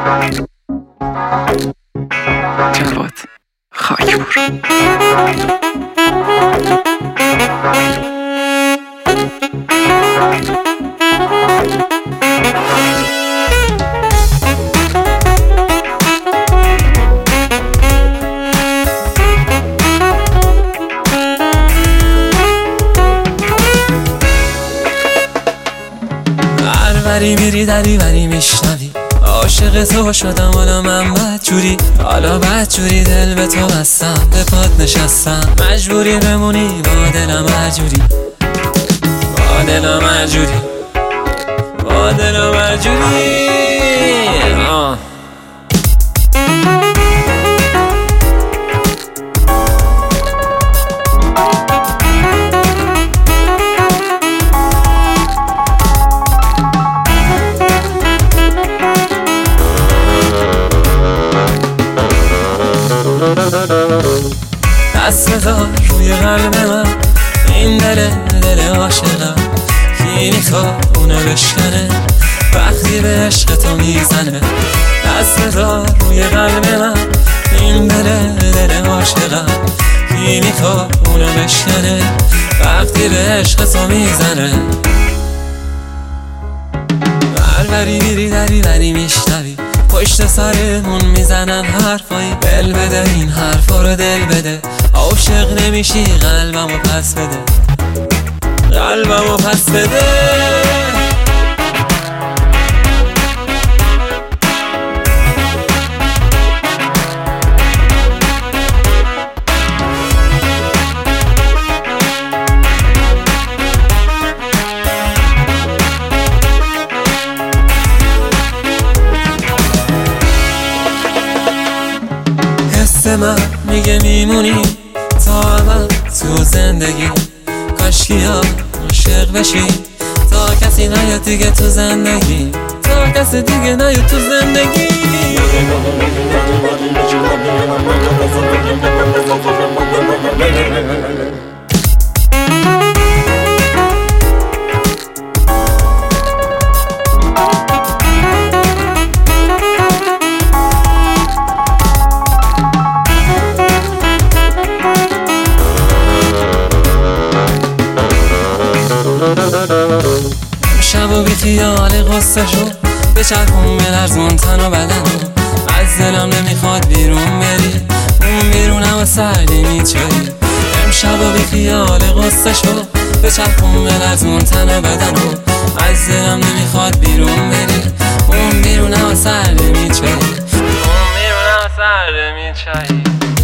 جواد خاکپور. وری میری دری وری میشنوی عاشق تو شدم حالا من بدجوری، حالا بدجوری دل به تو بستم، به پات نشستم مجبوری بمونی با دلم مجبوری، با دلم مجبوری، با دلم مجبوری. دست بذار روی قلب من، این دل عاشقم کی میخواد اونو بشکنه وقتی به عشق تو میزنه. دست بذار روی قلب من، این دل عاشقم کی میخواد اونو بشکنه وقتی به عشق تو میزنه. وری میری دری وری میشنوی پشت سرمون میزنن حرفایی، دل بده این حرفا رو دل بده، عاشق نمیشی قلبمو پس بده، قلبمو پس بده. من میگه میمونی تا ابد تو زندگی، کاشکی ها عاشق بشی تا کسی نیاد دیگه تو زندگی، تا کسی دیگه نیاد تو زندگی. شب و بی خیال قصه شو بچرخون بلرزون تن و بدن رو، از دلم نمیخواد بیرون بری، اون بیرونم و سردی میچری. امشب و بی خیال قصه شو بچرخون بلرزون تن و بدن رو، از دلم نمیخواد بیرون بری، اون بیرونم و سردی میچری، اون بیرونم و سردی میچری.